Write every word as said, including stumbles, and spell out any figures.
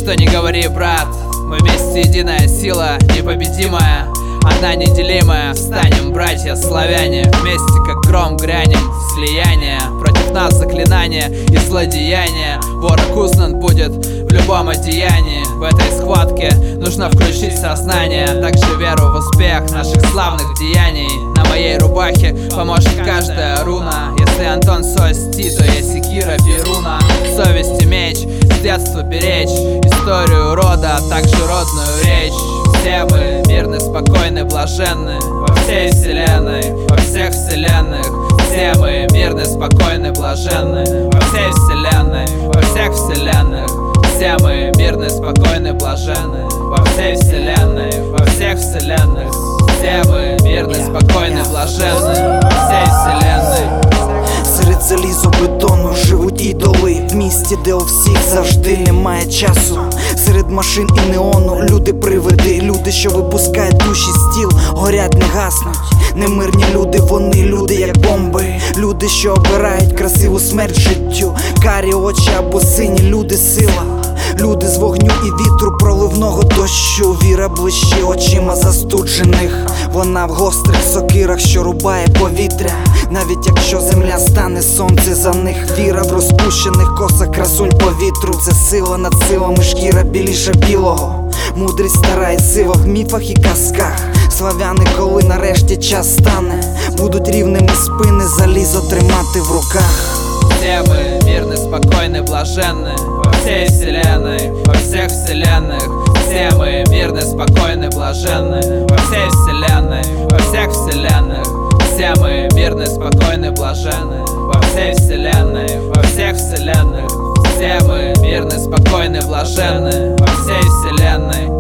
Что не говори, брат, мы вместе единая сила, непобедимая, одна неделимая. Встанем, братья славяне, вместе как гром грянем в слияние. Против нас заклинания и злодеяния. Ворог узнан будет в любом одеянии. В этой схватке нужно включить сознание, также веру в успех наших славных деяний. На моей рубахе поможет каждая руна. Если Антон Сости, то я секира Перуна. Совесть и меч с детства беречь, историю рода, а также родную речь. Все мы мирны, спокойны, блаженны во всей вселенной, во всех вселенных. Все мы мирны, спокойны, блаженны во всей вселенной, во всех вселенных. Все мы мирны, спокойны, блаженны во всей вселенной, во всех вселенных. Все мы мирны, спокойны, блаженны во всей вселенной. Серед залізобетону живуть ідоли в місті, де у всіх завжди немає часу. Серед машин і неону люди-привиди, люди, що випускають душі з тіл, горять, не гаснуть. Немирні люди, вони люди, як бомби. Люди, що обирають красиву смерть життю. Карі очі або сині люди, сила. Люди з вогню і вітру, проливного дощу. Віра блищі очима застуджених. Вона в гострих сокирах, що рубає повітря. Навіть якщо земля стане, сонце за них. Віра в розпущених косах красунь по вітру. Це сила над силами, шкіра біліша білого. Мудрість стара і сива в міфах і казках. Славяни, коли нарешті час стане, будуть рівними спини, залізо тримати в руках. Все мы мирны, спокойны, блаженны во всей вселенной, во всех вселенных. Все мы мирны, спокойны, блаженны во всей вселенной, во всех вселенных. Все мы мирны, спокойны, блаженны во всей вселенной, во всех вселенных. Все мы мирны, спокойны, блаженны во всей вселенной.